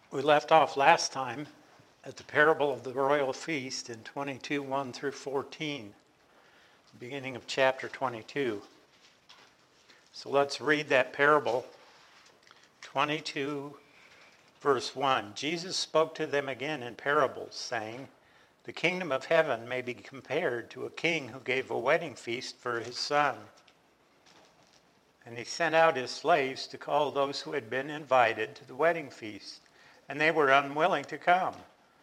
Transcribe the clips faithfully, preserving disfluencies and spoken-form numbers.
We left off last time at the parable of the royal feast in twenty-two, one through fourteen, the beginning of chapter twenty-two. So let's read that parable. twenty-two, verse one. Jesus spoke to them again in parables, saying, "The kingdom of heaven may be compared to a king who gave a wedding feast for his son. And he sent out his slaves to call those who had been invited to the wedding feast, and they were unwilling to come.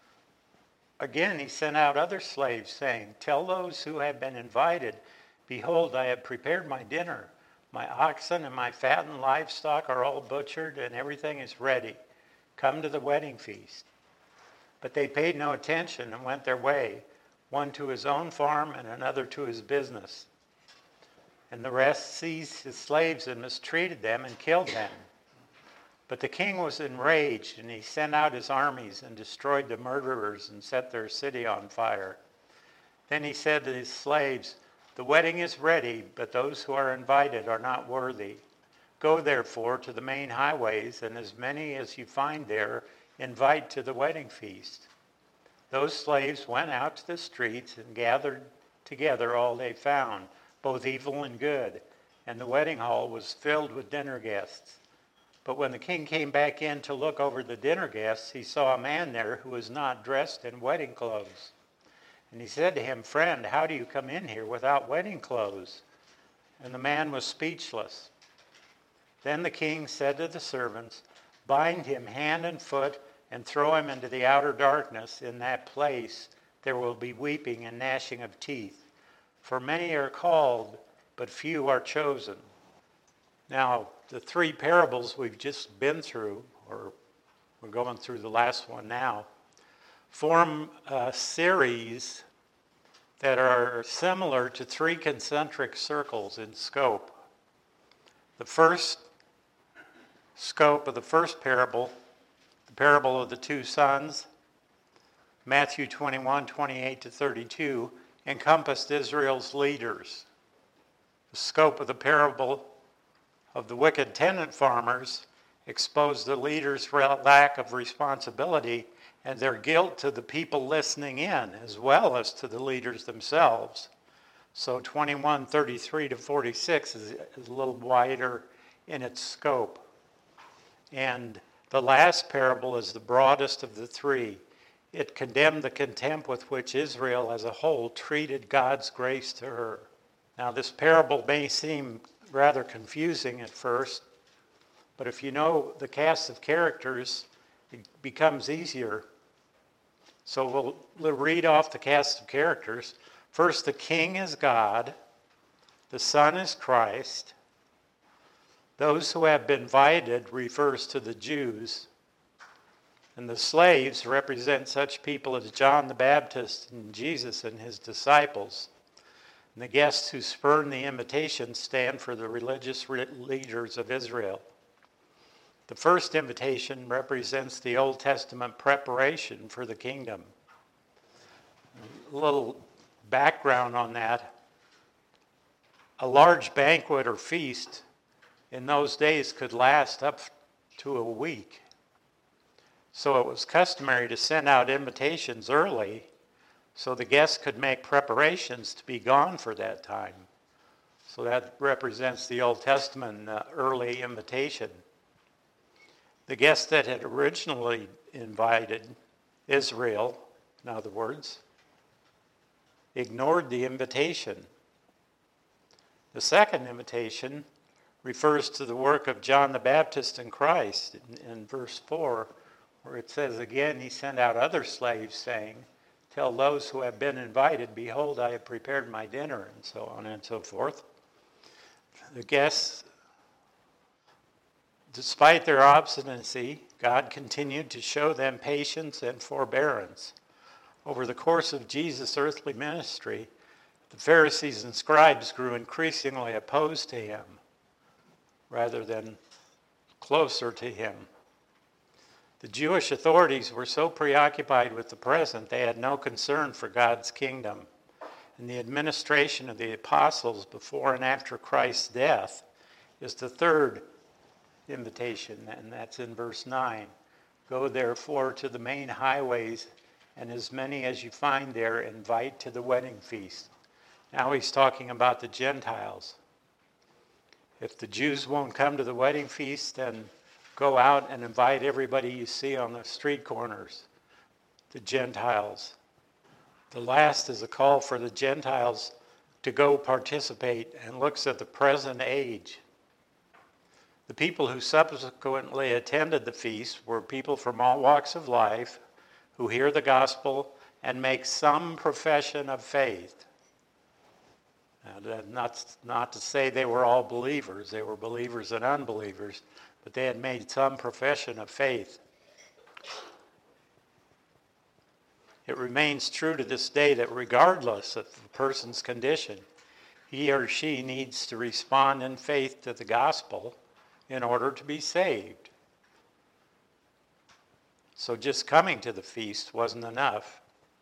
Again he sent out other slaves, saying, 'Tell those who have been invited, behold, I have prepared my dinner. My oxen and my fattened livestock are all butchered, and everything is ready. Come to the wedding feast.' But they paid no attention and went their way, one to his own farm and another to his business. And the rest seized his slaves and mistreated them and killed them. But the king was enraged, and he sent out his armies and destroyed the murderers and set their city on fire. Then he said to his slaves, 'The wedding is ready, but those who are invited are not worthy. Go therefore to the main highways, and as many as you find there, invite to the wedding feast.' Those slaves went out to the streets and gathered together all they found, both evil and good, and the wedding hall was filled with dinner guests. But when the king came back in to look over the dinner guests, he saw a man there who was not dressed in wedding clothes. And he said to him, 'Friend, how do you come in here without wedding clothes?' And the man was speechless. Then the king said to the servants, 'Bind him hand and foot and throw him into the outer darkness. In that place there will be weeping and gnashing of teeth. For many are called, but few are chosen.'" Now, the three parables we've just been through, or we're going through the last one now, form a series that are similar to three concentric circles in scope. The first scope of the first parable, the parable of the two sons, Matthew twenty-one, twenty-eight to thirty-two, encompassed Israel's leaders. The scope of the parable of the wicked tenant farmers exposed the leaders' lack of responsibility and their guilt to the people listening in, as well as to the leaders themselves. So twenty-one, thirty-three to forty-six is, is a little wider in its scope. And the last parable is the broadest of the three. It condemned the contempt with which Israel as a whole treated God's grace to her. Now, this parable may seem rather confusing at first, but if you know the cast of characters, it becomes easier. So we'll, we'll read off the cast of characters. First, the king is God, the son is Christ. Those who have been invited refers to the Jews, and the slaves represent such people as John the Baptist and Jesus and his disciples. And the guests who spurn the invitation stand for the religious leaders of Israel. The first invitation represents the Old Testament preparation for the kingdom. A little background on that. A large banquet or feast in those days could last up to a week. So it was customary to send out invitations early so the guests could make preparations to be gone for that time. So that represents the Old Testament uh, early invitation. The guests that had originally invited, Israel, in other words, ignored the invitation. The second invitation refers to the work of John the Baptist and Christ in, in verse four, where it says, "Again he sent out other slaves, saying, 'Tell those who have been invited, behold, I have prepared my dinner,'" and so on and so forth. The guests, despite their obstinacy, God continued to show them patience and forbearance. Over the course of Jesus' earthly ministry, the Pharisees and scribes grew increasingly opposed to him rather than closer to him. The Jewish authorities were so preoccupied with the present, they had no concern for God's kingdom. And the administration of the apostles before and after Christ's death is the third invitation, and that's in verse nine. Go therefore to the main highways, and as many as you find there, invite to the wedding feast. Now he's talking about the Gentiles. If the Jews won't come to the wedding feast, then go out and invite everybody you see on the street corners, the Gentiles. The last is a call for the Gentiles to go participate and looks at the present age. The people who subsequently attended the feast were people from all walks of life who hear the gospel and make some profession of faith. Now, not, not to say they were all believers. They were believers and unbelievers, but they had made some profession of faith. It remains true to this day that regardless of the person's condition, he or she needs to respond in faith to the gospel in order to be saved. So just coming to the feast wasn't enough.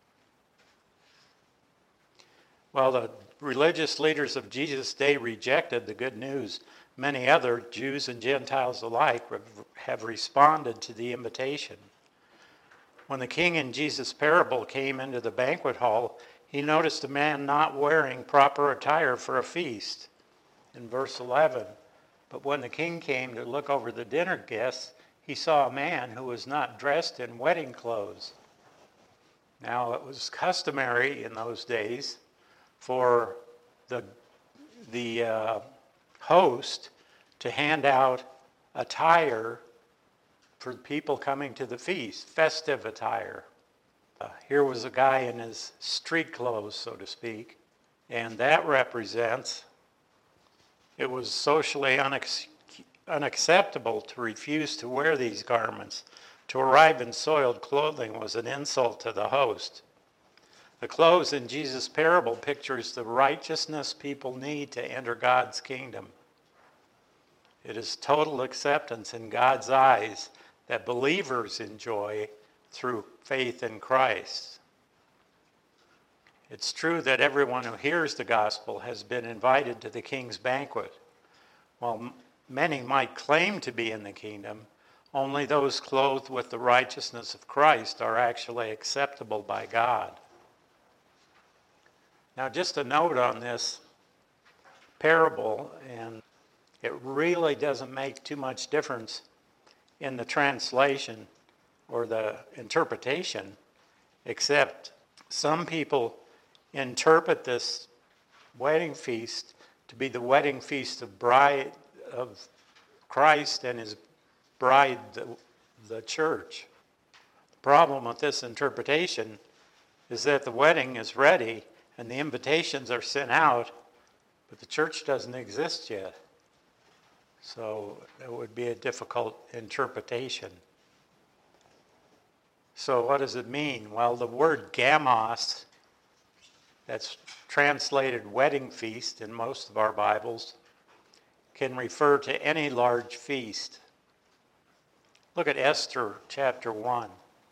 Well, the religious leaders of Jesus' day rejected the good news. Many other Jews and Gentiles alike have responded to the invitation. When the king in Jesus' parable came into the banquet hall, he noticed a man not wearing proper attire for a feast. In verse eleven, but when the king came to look over the dinner guests, he saw a man who was not dressed in wedding clothes. Now, it was customary in those days for the, the uh, host to hand out attire for people coming to the feast, festive attire. Uh, here was a guy in his street clothes, so to speak, and that represents it was socially unac- unacceptable to refuse to wear these garments. To arrive in soiled clothing was an insult to the host. The clothes in Jesus' parable pictures the righteousness people need to enter God's kingdom. It is total acceptance in God's eyes that believers enjoy through faith in Christ. It's true that everyone who hears the gospel has been invited to the king's banquet. While many might claim to be in the kingdom, only those clothed with the righteousness of Christ are actually acceptable by God. Now, just a note on this parable, and it really doesn't make too much difference in the translation or the interpretation, except some people interpret this wedding feast to be the wedding feast of bride of Christ and his bride, the, the church. The problem with this interpretation is that the wedding is ready and the invitations are sent out, but the church doesn't exist yet. So it would be a difficult interpretation. So what does it mean? Well, the word gamos, that's translated wedding feast in most of our Bibles, can refer to any large feast. Look at Esther chapter one.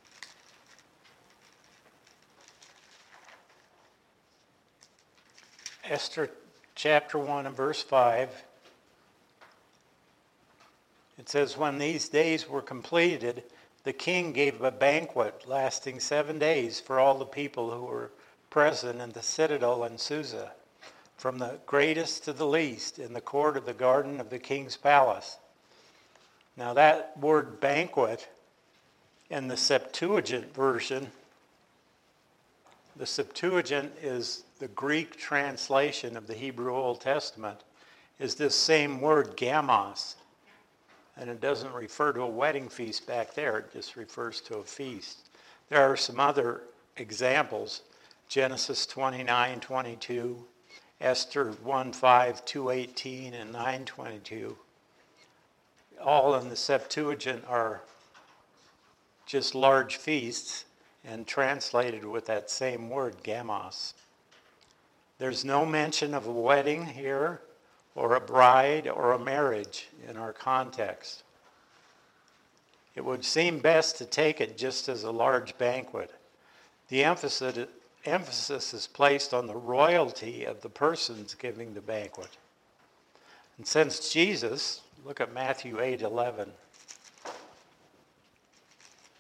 Esther chapter one and verse five. It says, when these days were completed, the king gave a banquet lasting seven days for all the people who were present in the citadel in Susa, from the greatest to the least, in the court of the garden of the king's palace. Now that word banquet in the Septuagint version, the Septuagint is the Greek translation of the Hebrew Old Testament, is this same word gamos. And it doesn't refer to a wedding feast back there, it just refers to a feast. There are some other examples, Genesis twenty-nine twenty-two, Esther one five, two eighteen, and nine twenty-two. All in the Septuagint are just large feasts and translated with that same word, gamos. There's no mention of a wedding here, or a bride, or a marriage in our context. It would seem best to take it just as a large banquet. The emphasis, emphasis is placed on the royalty of the persons giving the banquet. And since Jesus, look at Matthew eight eleven.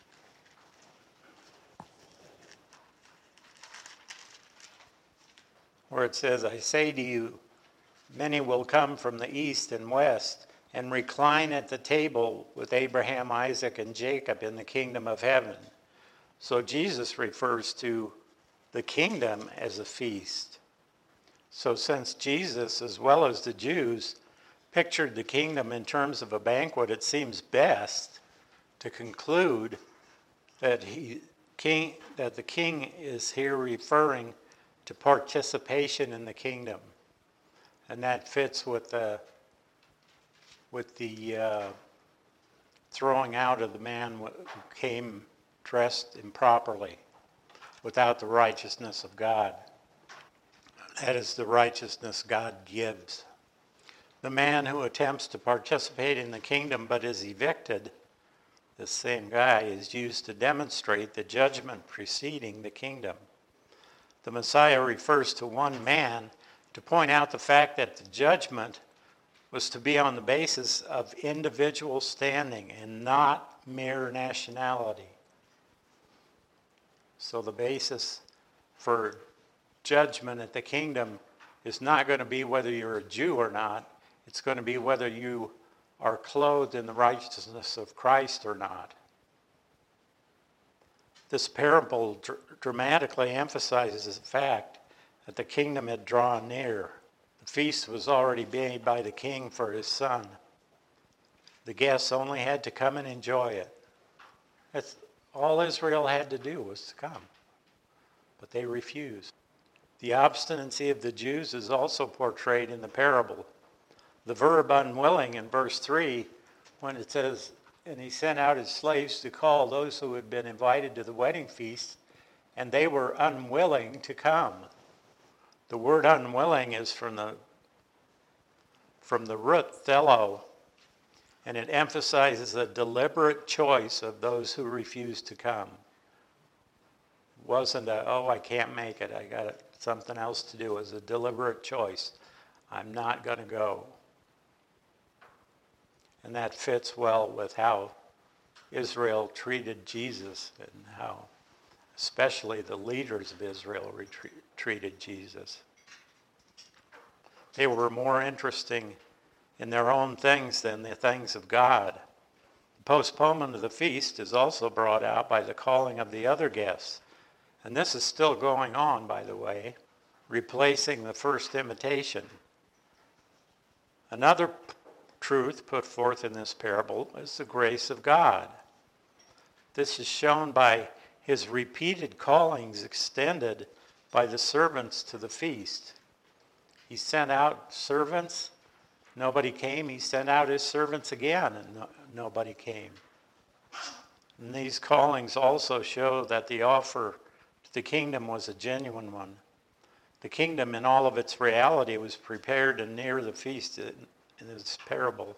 where it says, I say to you, many will come from the east and west and recline at the table with Abraham, Isaac, and Jacob in the kingdom of heaven. So Jesus refers to the kingdom as a feast. So since Jesus, as well as the Jews, pictured the kingdom in terms of a banquet, it seems best to conclude that he king that the king is here referring to participation in the kingdom. And that fits with the with the uh, throwing out of the man who came dressed improperly, without the righteousness of God. That is the righteousness God gives. The man who attempts to participate in the kingdom but is evicted, this same guy, is used to demonstrate the judgment preceding the kingdom. The Messiah refers to one man to point out the fact that the judgment was to be on the basis of individual standing and not mere nationality. So the basis for judgment at the kingdom is not going to be whether you're a Jew or not. It's going to be whether you are clothed in the righteousness of Christ or not. This parable dr- dramatically emphasizes the fact that the kingdom had drawn near. The feast was already made by the king for his son. The guests only had to come and enjoy it. That's all Israel had to do, was to come. But they refused. The obstinacy of the Jews is also portrayed in the parable. The verb unwilling in verse three, when it says, and he sent out his slaves to call those who had been invited to the wedding feast, and they were unwilling to come. The word unwilling is from the from the root thelo, and it emphasizes a deliberate choice of those who refuse to come. It wasn't a, oh, I can't make it, I got something else to do. It was a deliberate choice. I'm not going to go. And that fits well with how Israel treated Jesus and how especially the leaders of Israel retreat, treated Jesus. They were more interesting in their own things than the things of God. The postponement of the feast is also brought out by the calling of the other guests. And this is still going on, by the way, replacing the first invitation. Another p- truth put forth in this parable is the grace of God. This is shown by his repeated callings extended by the servants to the feast. He sent out servants, nobody came. He sent out his servants again, and no, nobody came. And these callings also show that the offer to the kingdom was a genuine one. The kingdom in all of its reality was prepared and near the feast in, in this parable.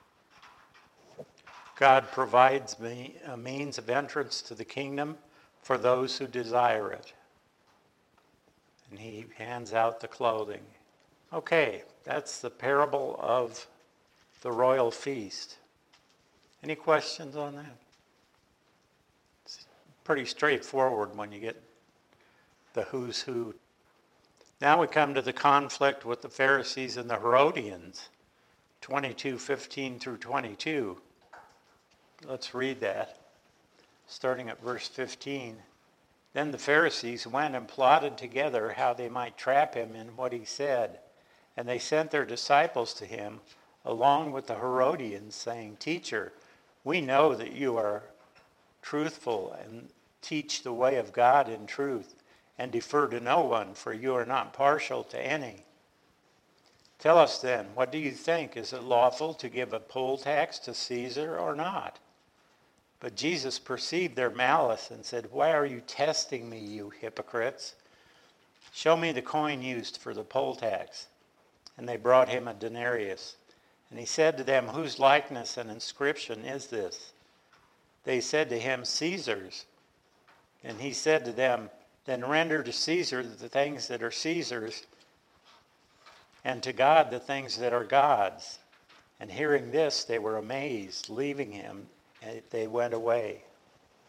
God provides me a means of entrance to the kingdom for those who desire it. And he hands out the clothing. Okay, that's the parable of the royal feast. Any questions on that? It's pretty straightforward when you get the who's who. Now we come to the conflict with the Pharisees and the Herodians, twenty-two fifteen through twenty-two. Let's read that, starting at verse fifteen. Then the Pharisees went and plotted together how they might trap him in what he said. And they sent their disciples to him, along with the Herodians, saying, Teacher, we know that you are truthful and teach the way of God in truth, and defer to no one, for you are not partial to any. Tell us then, what do you think? Is it lawful to give a poll tax to Caesar or not? But Jesus perceived their malice and said, Why are you testing me, you hypocrites? Show me the coin used for the poll tax. And they brought him a denarius. And he said to them, Whose likeness and inscription is this? They said to him, Caesar's. And he said to them, Then render to Caesar the things that are Caesar's, and to God the things that are God's. And hearing this, they were amazed. Leaving him, and they went away.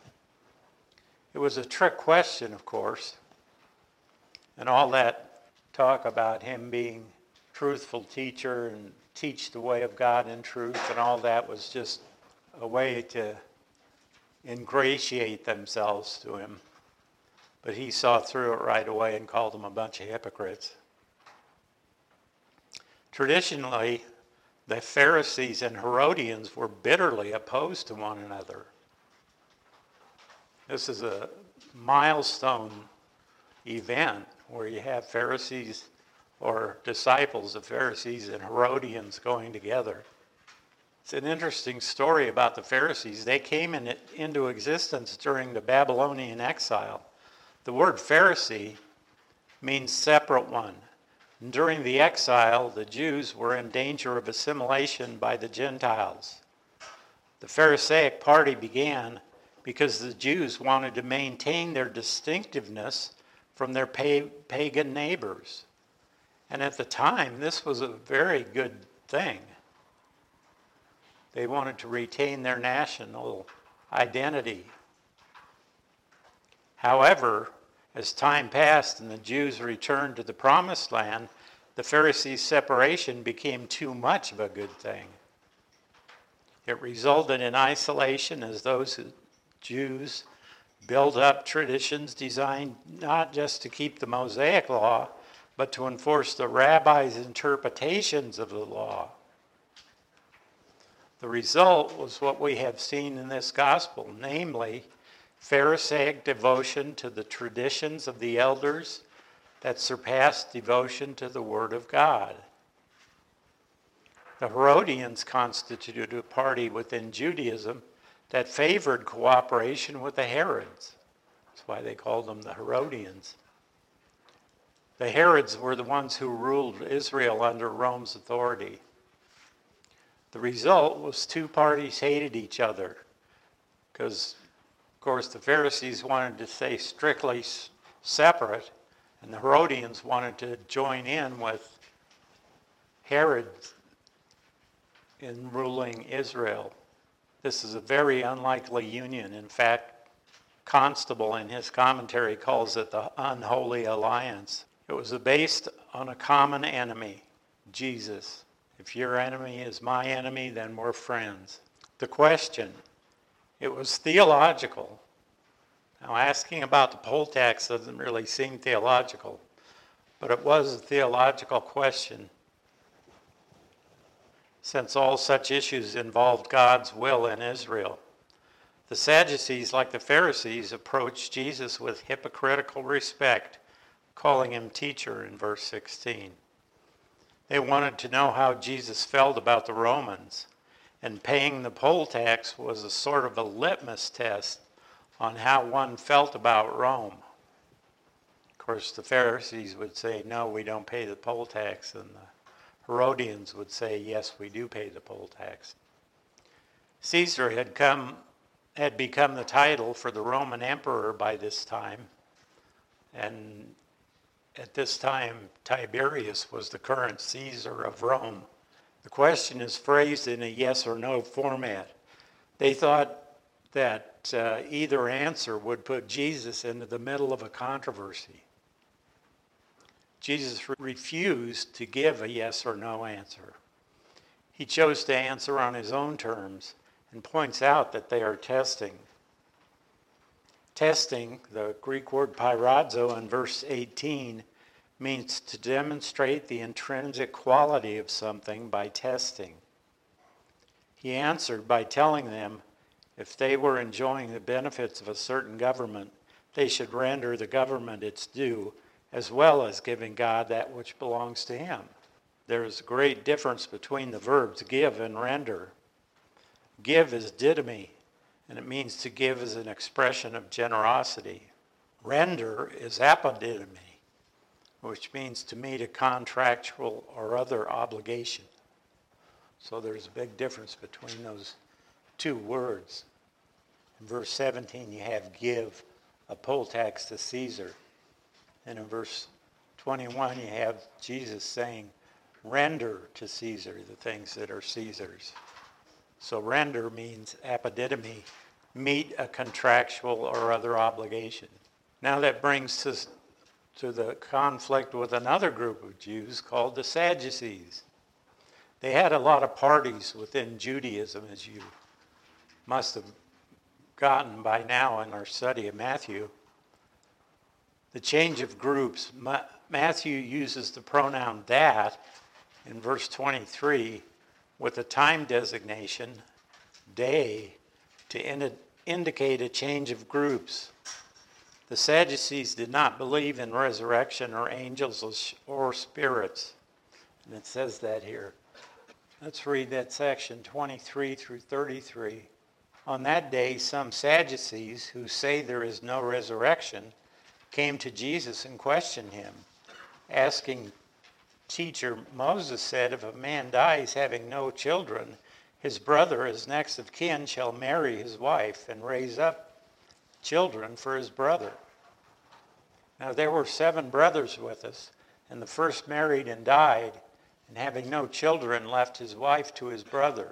It was a trick question, of course. And all that talk about him being a truthful teacher and teach the way of God in truth, and all that was just a way to ingratiate themselves to him. But he saw through it right away and called them a bunch of hypocrites. Traditionally, the Pharisees and Herodians were bitterly opposed to one another. This is a milestone event where you have Pharisees or disciples of Pharisees and Herodians going together. It's an interesting story about the Pharisees. They came in, into existence during the Babylonian exile. The word Pharisee means separate one. And during the exile, the Jews were in danger of assimilation by the Gentiles. The Pharisaic party began because the Jews wanted to maintain their distinctiveness from their pagan neighbors. And at the time, this was a very good thing. They wanted to retain their national identity. However, as time passed and the Jews returned to the Promised Land, the Pharisees' separation became too much of a good thing. It resulted in isolation as those Jews built up traditions designed not just to keep the Mosaic law, but to enforce the rabbis' interpretations of the law. The result was what we have seen in this gospel, namely Pharisaic devotion to the traditions of the elders that surpassed devotion to the Word of God. The Herodians constituted a party within Judaism that favored cooperation with the Herods. That's why they called them the Herodians. The Herods were the ones who ruled Israel under Rome's authority. The result was two parties hated each other because, of course, the Pharisees wanted to stay strictly separate, and the Herodians wanted to join in with Herod in ruling Israel. This is a very unlikely union. In fact, Constable in his commentary calls it the unholy alliance. It was based on a common enemy, Jesus. If your enemy is my enemy, then we're friends. The question, it was theological. Now, asking about the poll tax doesn't really seem theological, but it was a theological question, since all such issues involved God's will in Israel. The Sadducees, like the Pharisees, approached Jesus with hypocritical respect, calling him teacher in verse sixteen. They wanted to know how Jesus felt about the Romans, and paying the poll tax was a sort of a litmus test on how one felt about Rome. Of course, the Pharisees would say, no, we don't pay the poll tax, and the Herodians would say, yes, we do pay the poll tax. Caesar had come, had become the title for the Roman emperor by this time, and at this time, Tiberius was the current Caesar of Rome. The question is phrased in a yes or no format. They thought that uh, either answer would put Jesus into the middle of a controversy. Jesus re- refused to give a yes or no answer. He chose to answer on his own terms and points out that they are testing. Testing, the Greek word pyrazo in verse eighteen, means to demonstrate the intrinsic quality of something by testing. He answered by telling them if they were enjoying the benefits of a certain government, they should render the government its due, as well as giving God that which belongs to him. There is a great difference between the verbs give and render. Give is didomi, and it means to give as an expression of generosity. Render is apodidomi, which means to meet a contractual or other obligation. So there's a big difference between those two words. In verse seventeen, you have give a poll tax to Caesar. And in verse twenty-one, you have Jesus saying, render to Caesar the things that are Caesar's. So render means apodidomi, meet a contractual or other obligation. Now that brings us to the conflict with another group of Jews called the Sadducees. They had a lot of parties within Judaism, as you must have gotten by now in our study of Matthew. The change of groups. Ma- Matthew uses the pronoun that in verse twenty-three with a time designation, day, to ind- indicate a change of groups. The Sadducees did not believe in resurrection or angels or spirits. And it says that here. Let's read that section, twenty-three through thirty-three. On that day, some Sadducees, who say there is no resurrection, came to Jesus and questioned him, asking, "Teacher, Moses said, if a man dies having no children, his brother as next of kin shall marry his wife and raise up children for his brother." Now there were seven brothers with us, and the first married and died, and having no children left his wife to his brother.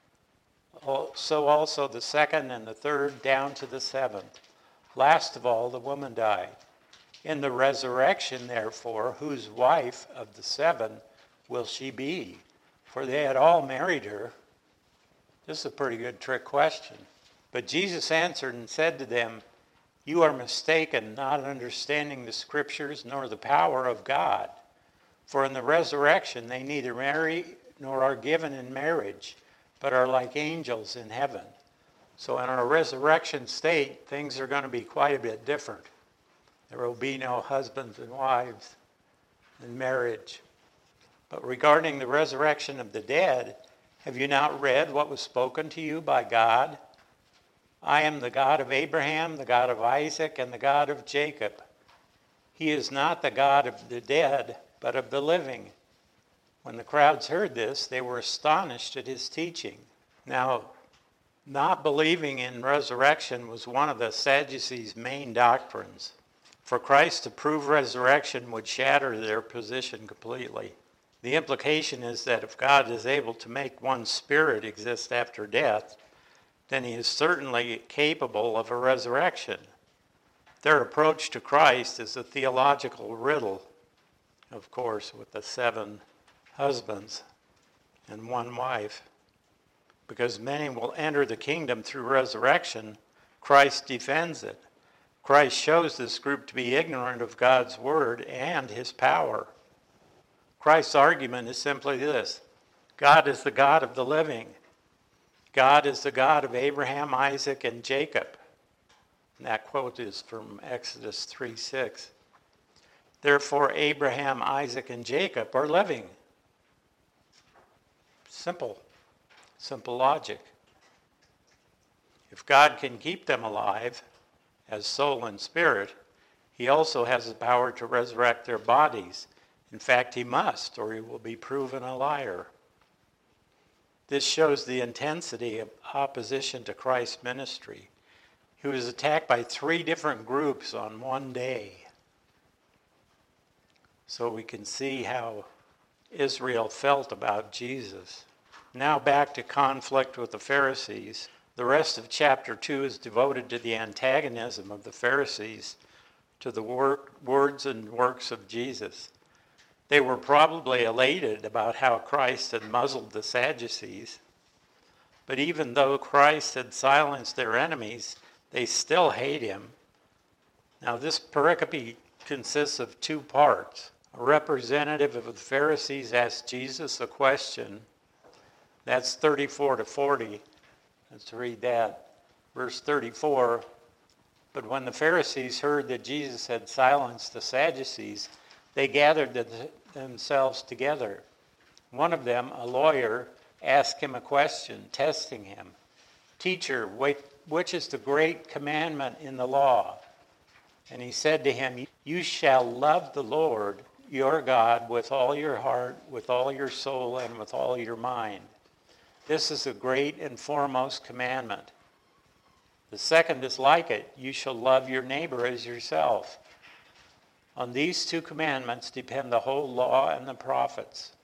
So also the second and the third down to the seventh. Last of all, the woman died. In the resurrection, therefore, whose wife of the seven will she be? For they had all married her. This is a pretty good trick question. But Jesus answered and said to them, "You are mistaken, not understanding the scriptures nor the power of God. For in the resurrection they neither marry nor are given in marriage, but are like angels in heaven." So in our resurrection state, things are going to be quite a bit different. There will be no husbands and wives in marriage. But regarding the resurrection of the dead, have you not read what was spoken to you by God? I am the God of Abraham, the God of Isaac, and the God of Jacob. He is not the God of the dead, but of the living. When the crowds heard this, they were astonished at his teaching. Now, not believing in resurrection was one of the Sadducees' main doctrines. For Christ to prove resurrection would shatter their position completely. The implication is that if God is able to make one's spirit exist after death, then he is certainly capable of a resurrection. Their approach to Christ is a theological riddle, of course, with the seven husbands and one wife. Because many will enter the kingdom through resurrection, Christ defends it. Christ shows this group to be ignorant of God's word and his power. Christ's argument is simply this: God is the God of the living. God is the God of Abraham, Isaac, and Jacob. And that quote is from Exodus three six. Therefore, Abraham, Isaac, and Jacob are living. Simple. Simple logic. If God can keep them alive as soul and spirit, he also has the power to resurrect their bodies. In fact, he must, or he will be proven a liar. This shows the intensity of opposition to Christ's ministry. He was attacked by three different groups on one day. So we can see how Israel felt about Jesus. Now back to conflict with the Pharisees. The rest of chapter two is devoted to the antagonism of the Pharisees to the wor- words and works of Jesus. They were probably elated about how Christ had muzzled the Sadducees. But even though Christ had silenced their enemies, they still hate him. Now this pericope consists of two parts. A representative of the Pharisees asked Jesus a question. That's thirty-four to forty. Let's read that. Verse thirty-four. But when the Pharisees heard that Jesus had silenced the Sadducees, they gathered themselves together. One of them, a lawyer, asked him a question, testing him. "Teacher, which is the great commandment in the law?" And he said to him, "You shall love the Lord your God with all your heart, with all your soul, and with all your mind. This is a great and foremost commandment. The second is like it. You shall love your neighbor as yourself. On these two commandments depend the whole law and the prophets."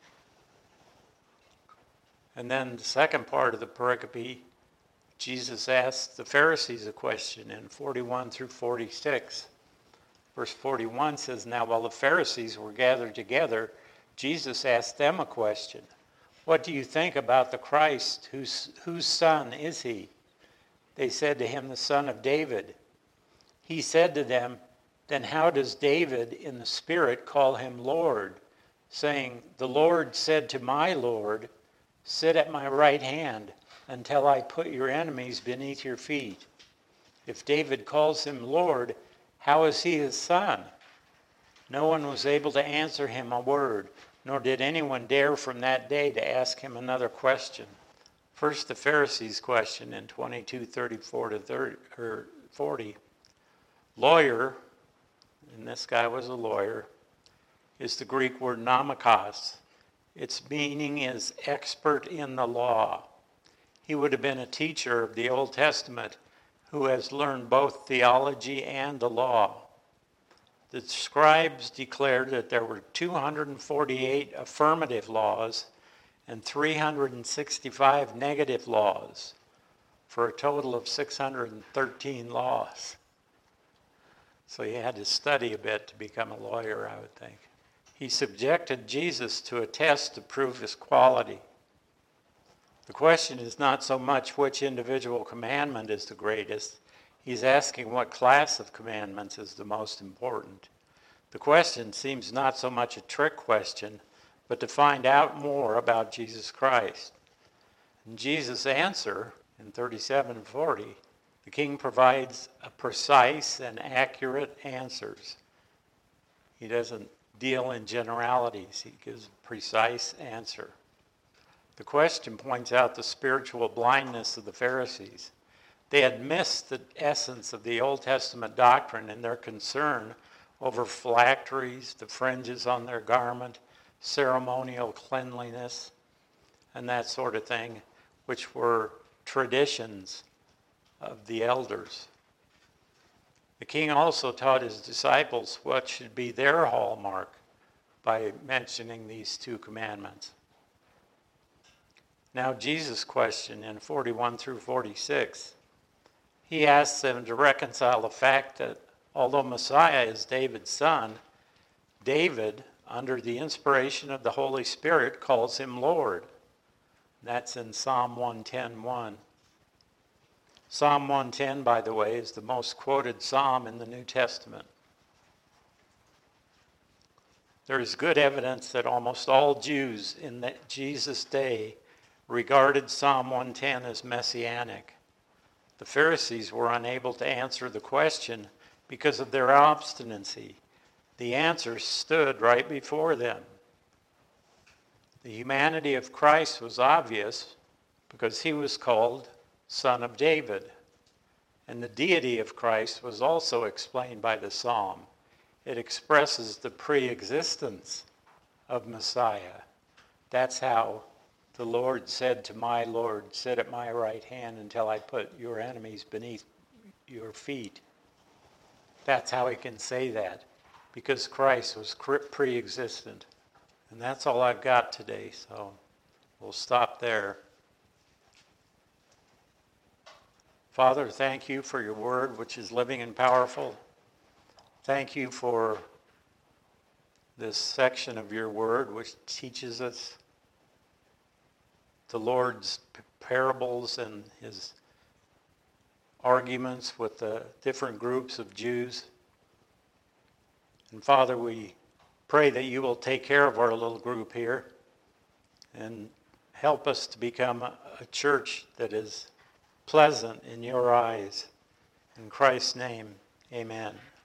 And then the second part of the pericope, Jesus asked the Pharisees a question in forty-one through forty-six. Verse forty-one says, "Now while the Pharisees were gathered together, Jesus asked them a question. 'What do you think about the Christ? Whose, whose son is he?' They said to him, 'The son of David.' He said to them, 'Then how does David in the Spirit call him Lord, saying, the Lord said to my Lord, sit at my right hand until I put your enemies beneath your feet? If David calls him Lord, how is he his son?' No one was able to answer him a word, nor did anyone dare from that day to ask him another question." First, the Pharisees' question in twenty-two thirty-four to thirty, or forty. Lawyer, and this guy was a lawyer, is the Greek word nomikos. Its meaning is expert in the law. He would have been a teacher of the Old Testament who has learned both theology and the law. The scribes declared that there were two hundred forty-eight affirmative laws and three hundred sixty-five negative laws, for a total of six hundred thirteen laws. So he had to study a bit to become a lawyer, I would think. He subjected Jesus to a test to prove his quality. The question is not so much which individual commandment is the greatest. He's asking what class of commandments is the most important. The question seems not so much a trick question, but to find out more about Jesus Christ. And Jesus' answer in thirty-seven and forty, the king provides a precise and accurate answers. He doesn't deal in generalities. He gives a precise answer. The question points out the spiritual blindness of the Pharisees. They had missed the essence of the Old Testament doctrine in their concern over phylacteries, the fringes on their garment, ceremonial cleanliness, and that sort of thing, which were traditions of the elders. The king also taught his disciples what should be their hallmark by mentioning these two commandments. Now Jesus' question in forty-one through forty-six, he asks them to reconcile the fact that although Messiah is David's son, David, under the inspiration of the Holy Spirit, calls him Lord. That's in Psalm one ten one. Psalm one ten, by the way, is the most quoted psalm in the New Testament. There is good evidence that almost all Jews in Jesus' day regarded Psalm one ten as messianic. The Pharisees were unable to answer the question because of their obstinacy. The answer stood right before them. The humanity of Christ was obvious because he was called Son of David. And the deity of Christ was also explained by the psalm. It expresses the pre-existence of Messiah. That's how the Lord said to my Lord, sit at my right hand until I put your enemies beneath your feet. That's how he can say that, because Christ was pre-existent. And that's all I've got today, so we'll stop there. Father, thank you for your word, which is living and powerful. Thank you for this section of your word, which teaches us the Lord's parables and his arguments with the different groups of Jews. And Father, we pray that you will take care of our little group here and help us to become a, a church that is pleasant in your eyes. In Christ's name, amen.